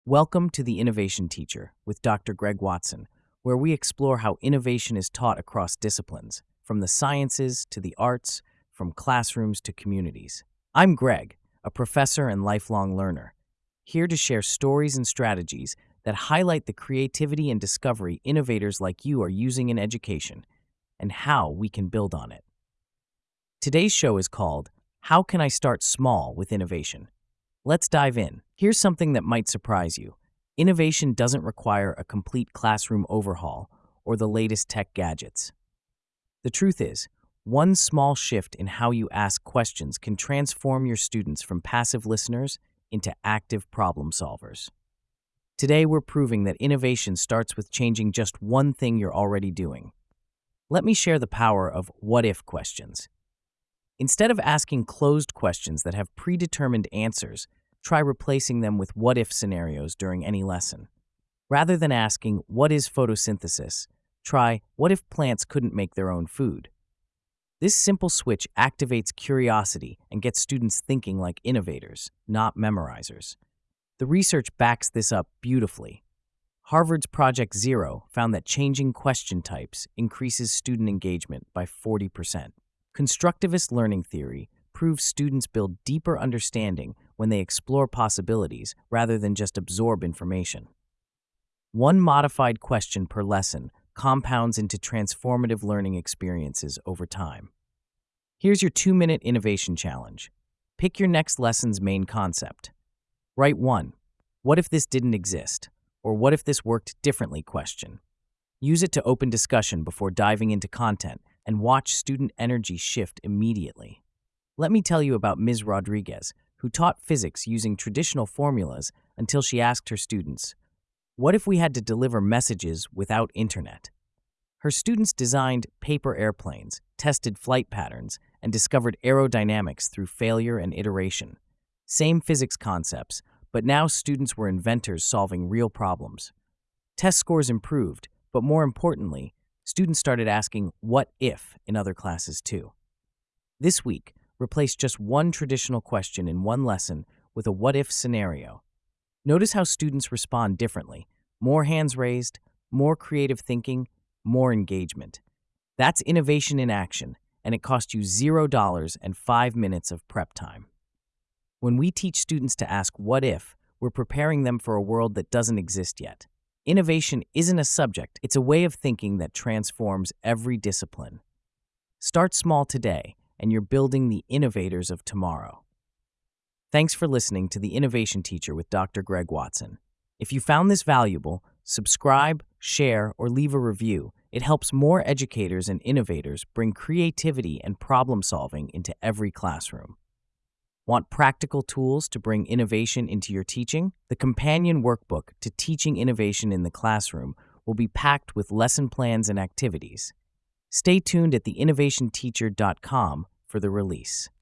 Welcome to the Innovation Teacher with Dr. Greg Watson, where we explore how innovation is taught across disciplines, from the sciences to the arts, from classrooms to communities. I'm Greg, a professor and lifelong learner, here to share stories and strategies that highlight the creativity and discovery innovators like you are using in education and how we can build on it. Today's show is called How Can I Start Small with Innovation? Let's dive in. Here's something that might surprise you. Innovation doesn't require a complete classroom overhaul or the latest tech gadgets. The truth is, one small shift in how you ask questions can transform your students from passive listeners into active problem solvers. Today, we're proving that innovation starts with changing just one thing you're already doing. Let me share the power of what-if questions. Instead of asking closed questions that have predetermined answers, try replacing them with what-if scenarios during any lesson. Rather than asking, "What is photosynthesis?" try, "What if plants couldn't make their own food?" This simple switch activates curiosity and gets students thinking like innovators, not memorizers. The research backs this up beautifully. Harvard's Project Zero found that changing question types increases student engagement by 40%. Constructivist learning theory proves students build deeper understanding when they explore possibilities rather than just absorb information. One modified question per lesson compounds into transformative learning experiences over time. Here's your 2-minute innovation challenge. Pick your next lesson's main concept. Write one, "What if this didn't exist?" or "What if this worked differently?" question. Use it to open discussion before diving into content and watch student energy shift immediately. Let me tell you about Ms. Rodriguez, who taught physics using traditional formulas until she asked her students, "What if we had to deliver messages without internet?" Her students designed paper airplanes, tested flight patterns, and discovered aerodynamics through failure and iteration. Same physics concepts, but now students were inventors solving real problems. Test scores improved, but more importantly, students started asking "what if" in other classes too. This week, replace just one traditional question in one lesson with a what-if scenario. Notice how students respond differently. More hands raised, more creative thinking, more engagement. That's innovation in action, and it cost you $0 and 5 minutes of prep time. When we teach students to ask what if, we're preparing them for a world that doesn't exist yet. Innovation isn't a subject, it's a way of thinking that transforms every discipline. Start small today, and you're building the innovators of tomorrow. Thanks for listening to the Innovation Teacher with Dr. Greg Watson. If you found this valuable, subscribe, share, or leave a review. It helps more educators and innovators bring creativity and problem solving into every classroom. Want practical tools to bring innovation into your teaching? The companion workbook to Teaching Innovation in the Classroom will be packed with lesson plans and activities. Stay tuned at theinnovationteacher.com for the release.